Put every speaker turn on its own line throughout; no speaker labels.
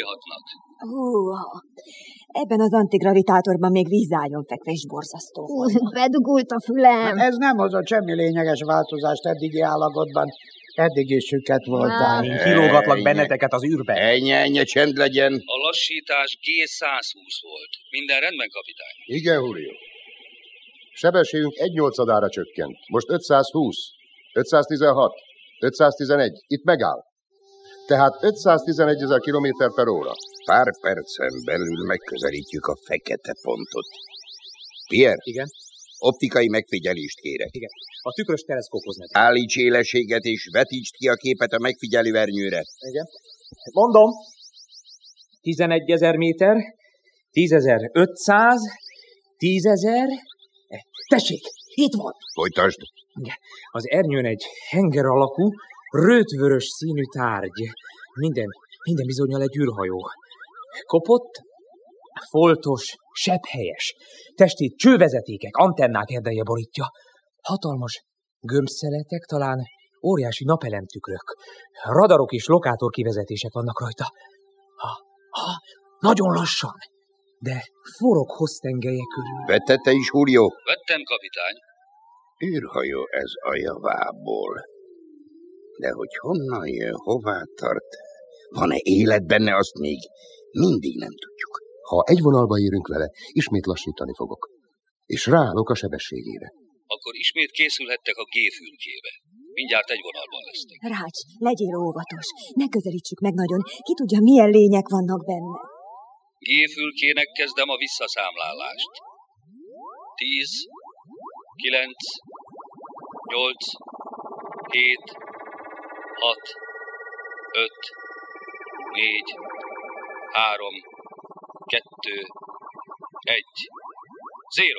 fújhatnak.
Ebben az antigravitátorban még vízálljon fekve is borzasztó.
Bedugult a fülem.
Ez nem hozott semmi lényeges változást eddigi állapotban. Eddig is süket voltál.
Én kilógatlak benneteket az űrbe.
Ennyi, csend legyen.
A lassítás G120 volt. Minden rendben, kapitány?
Igen, Julio. Sebességünk 1/8-adára csökkent. Most 520, 516, 511. Itt megáll. Tehát 511 000 km/h.
Pár percen belül megközelítjük a fekete pontot. Pierre?
Igen?
Optikai megfigyelést kérek.
Igen. A tükrös teleszkóphoz megy.
Állíts élességet és vetítsd ki a képet a megfigyelőernyőre.
Igen. Mondom. 11 000 méter, 10.500, 10.000... Tessék, itt van!
Folytasd.
Az ernyőn egy henger alakú, rötvörös színű tárgy. Minden bizonnyal egy űrhajó. Kopott, foltos, sebhelyes. Testét csővezetékek, antennák erdeje borítja. Hatalmas gömbszeletek, talán óriási napelemtükrök. Radarok és lokátorkivezetések vannak rajta. Nagyon lassan, de forog hossztengelye körül.
Vette te is, Julio?
Vettem, kapitány.
Űrhajó ez a javából. De hogy honnan jön, hová tart, van-e élet benne, azt még mindig nem tudjuk.
Ha egy vonalba érünk vele, ismét lassítani fogok. És ráállok a sebességére.
Akkor ismét készülhettek a G-fülkébe. Mindjárt egy vonalban lesznek.
Rács, legyél óvatos. Ne közelítsük meg nagyon. Ki tudja, milyen lények vannak benne.
G-fülkének kezdem a visszaszámlálást. 10, 9, 8, 7, 6, 5, 4, 3, 2, 1, 0.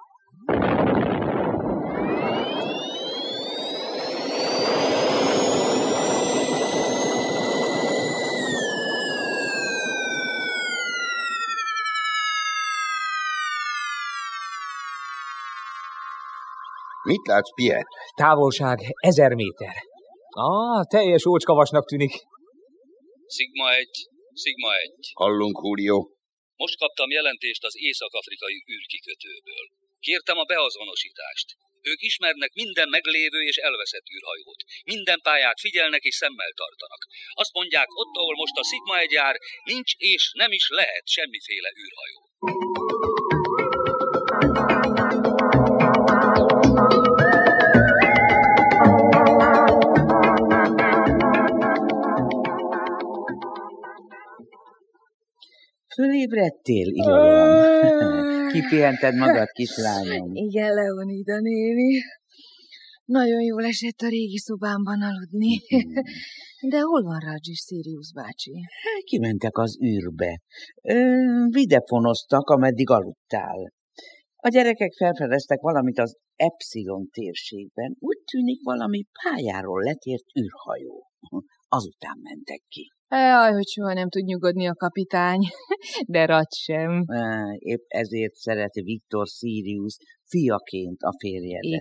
Mit látsz, Pierre?
Távolság 1000 méter. Teljes ócskavasnak tűnik.
Sigma 1, Sigma 1.
Hallunk, Julio.
Most kaptam jelentést az észak-afrikai űrkikötőből. Kértem a beazonosítást. Ők ismernek minden meglévő és elveszett űrhajót. Minden pályát figyelnek és szemmel tartanak. Azt mondják, ott, ahol most a Sigma 1 jár, nincs és nem is lehet semmiféle űrhajó.
Fölébredtél, Ilalom? Kipihented magad, kislányom?
Igen, Leonida néni. Nagyon jól esett a régi szobámban aludni. De hol van Raj és Sirius bácsi?
Kimentek az űrbe. Videfonoztak, ameddig aludtál. A gyerekek felfedeztek valamit az Epsilon térségben. Úgy tűnik, valami pályáról letért űrhajó. Azután mentek ki.
Jaj, hogy soha nem tud nyugodni a kapitány, de Raj sem.
Épp ezért szereti Viktor Sirius fiaként a férjedet.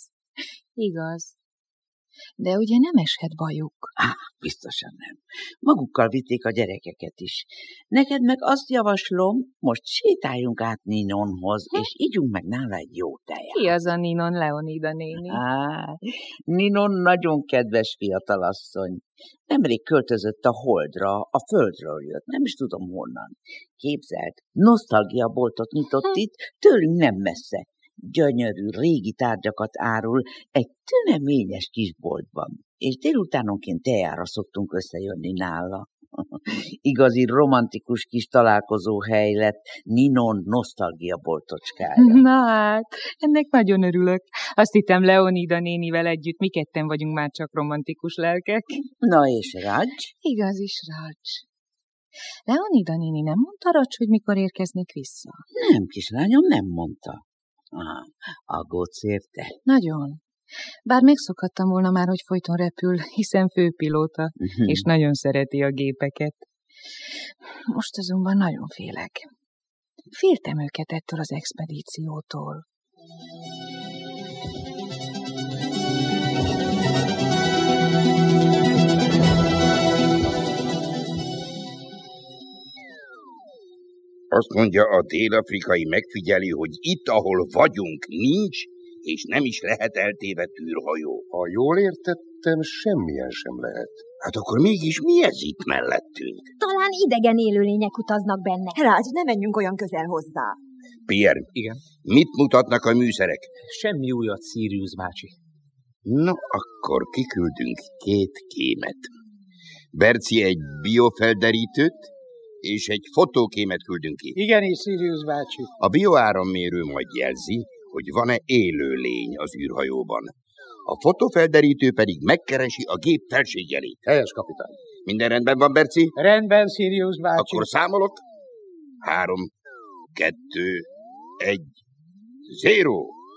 Igaz. De ugye nem eshet bajuk?
Biztosan nem. Magukkal vitték a gyerekeket is. Neked meg azt javaslom, most sétáljunk át Ninonhoz, és ígyunk meg nála egy jó tejet.
Ki az a Ninon, Leonida néni?
Ninon nagyon kedves fiatalasszony. Nemrég költözött a Holdra, a Földről jött, nem is tudom honnan. Képzeld, nosztalgiaboltot nyitott itt, tőlünk nem messze. Gyönyörű, régi tárgyakat árul egy tüneményes kis boltban, és délutánonként tejára szoktunk összejönni nála. Igazi romantikus kis találkozóhely lett Ninon nosztalgia boltocskája.
Na hát, ennek nagyon örülök. Azt hittem Leonida nénivel együtt mi ketten vagyunk már csak romantikus lelkek.
Na és Raj?
Igaz is, Raj. Leonida néni nem mondta Raj, hogy mikor érkeznék vissza?
Nem, kislányom, nem mondta. Aggódsz érte?
Nagyon. Bár megszokhattam volna már, hogy folyton repül, hiszen főpilóta, és nagyon szereti a gépeket. Most azonban nagyon félek. Féltem őket ettől az expedíciótól.
Azt mondja, a dél-afrikai megfigyeli, hogy itt, ahol vagyunk, nincs, és nem is lehet eltévedt űrhajó.
Ha jól értettem, semmilyen sem lehet.
Hát akkor mégis mi ez itt mellettünk?
Talán idegen élőlények utaznak benne. Rács, ne menjünk olyan közel hozzá.
Pierre,
Igen.
mit mutatnak a műszerek?
Semmi újat, Sirius bácsi.
No, akkor kiküldünk 2 kémet. Berci egy biofelderítőt, és egy fotókémet küldünk ki.
Igenis, Sirius bácsi.
A bioárammérő majd jelzi, hogy van-e élő lény az űrhajóban. A fotófelderítő pedig megkeresi a gép felségjelét.
Helyes, kapitány.
Minden rendben van, Berci?
Rendben, Sirius bácsi.
Akkor számolok. 3, 2, 1, 0.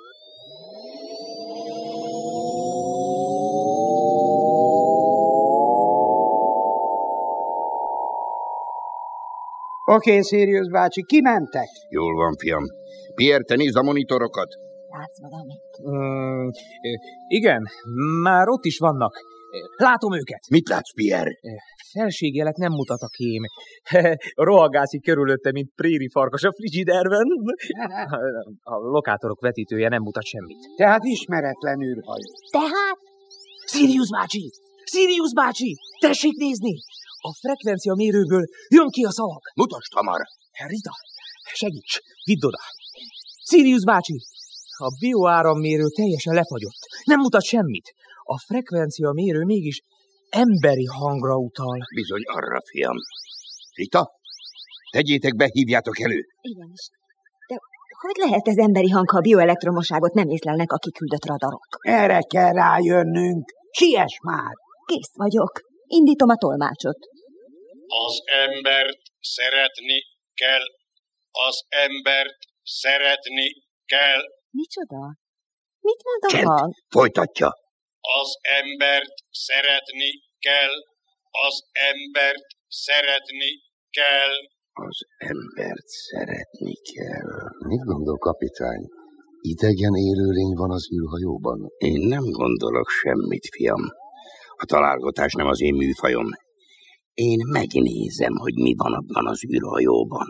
Oké, Sirius bácsi, kimentek?
Jól van, fiam. Pierre, te nézd a monitorokat.
Látsz valamit?
Igen, már ott is vannak. Látom őket.
Mit látsz, Pierre?
Felségjelet nem mutat a kém. Rohagászik körülötte, mint préri farkas a frigiderben. A lokátorok vetítője nem mutat semmit.
Tehát ismeretlen űrhajó.
Tehát?
Sirius bácsi! Sirius bácsi! Tessék nézni! A frekvencia mérőből jön ki a szavak.
Mutasd hamar.
Rita, segíts! Vidd oda! Sirius bácsi! A bioárammérő teljesen lefagyott. Nem mutat semmit. A frekvencia mérő mégis emberi hangra utal.
Bizony arra, fiam. Rita, tegyétek be, hívjátok elő.
Igenis. De hogy lehet ez emberi hang, ha a bioelektromosságot nem észlelnek a kiküldött radarok?
Erre kell rájönnünk. Siess már!
Kész vagyok. Indítom a tolmácsot.
Az embert szeretni kell. Az embert szeretni kell.
Micsoda? Mit mond a
Csend,
hang?
folytatja.
Az embert szeretni kell. Az embert szeretni kell.
Az embert szeretni kell.
Mit gondol, kapitány? Idegen élőlény van az űrhajóban?
Én nem gondolok semmit, fiam. A találgatás nem az én műfajom. Én megnézem, hogy mi van abban az űrhajóban.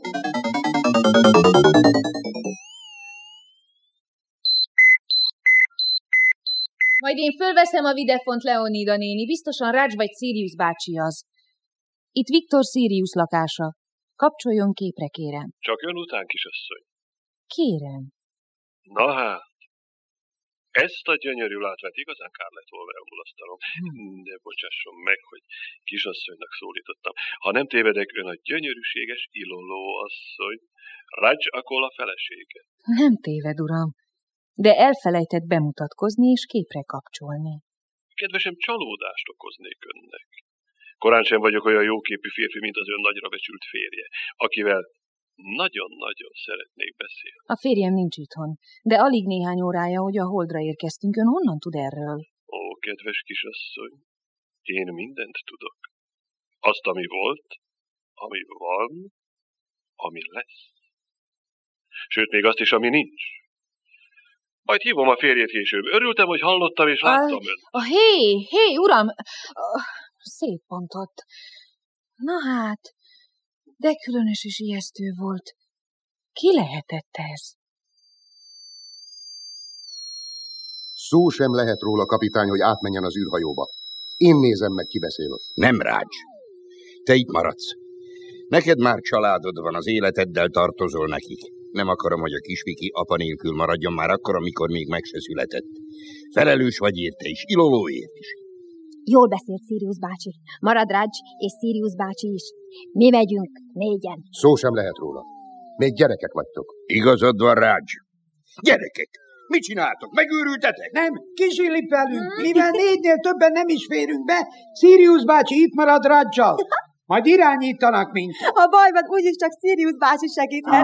Majd én fölveszem a videfont, Leonida néni, biztosan Rács vagy Sirius bácsi az. Itt Viktor Sirius lakása. Kapcsoljon képre, kérem.
Csak ön után, kisasszony.
Kérem.
Na hát, ezt a gyönyörű látványt igazán kár lett volna elmulasztanom. De bocsásson meg, hogy kisasszonynak szólítottam. Ha nem tévedek, ön a gyönyörűséges Iloló asszony, Rács Akola felesége.
Nem téved, uram, de elfelejtett bemutatkozni és képre kapcsolni.
Kedvesem, csalódást okoznék önnek. Korán sem vagyok olyan jóképű férfi, mint az ön nagyra becsült férje, akivel nagyon-nagyon szeretnék beszélni.
A férjem nincs itthon, de alig néhány órája, hogy a Holdra érkeztünk. Ön honnan tud erről?
Ó, kedves kisasszony, én mindent tudok. Azt, ami volt, ami van, ami lesz. Sőt, még azt is, ami nincs. Majd hívom a férjét később. Örültem, hogy hallottam és láttam önt.
Hé, uram! Szép pontot. Na hát, de különös és ijesztő volt. Ki lehetett ez?
Szó sem lehet róla, kapitány, hogy átmenjen az űrhajóba. Én nézem meg, ki beszél ott.
Nem, Rács. Te itt maradsz. Neked már családod van, az életeddel tartozol nekik. Nem akarom, hogy a kisviki apa nélkül maradjon már akkor, amikor még meg se született. Felelős vagy érte is, Ilolóért is.
Jól beszélt Sirius bácsi. Marad Rács és Sirius bácsi is. Mi megyünk 4-en.
Szó sem lehet róla. Még gyerekek vagytok.
Igazad van, Rács. Gyerekek, mit csináltok? Megőrültetek?
Nem, kisillipelünk. Mivel 4-nél többen nem is férünk be, Sirius bácsi itt marad Ráccsal. Majd irányítanak minket.
Ha baj van, úgyis csak Sirius bácsi segíthet.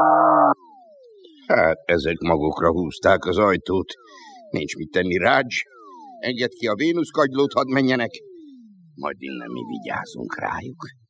Hát, ezek magukra húzták az ajtót. Nincs mit tenni, Rács. Engedd ki a Vénusz kagylót, hadd menjenek. Majd innen mi vigyázunk rájuk.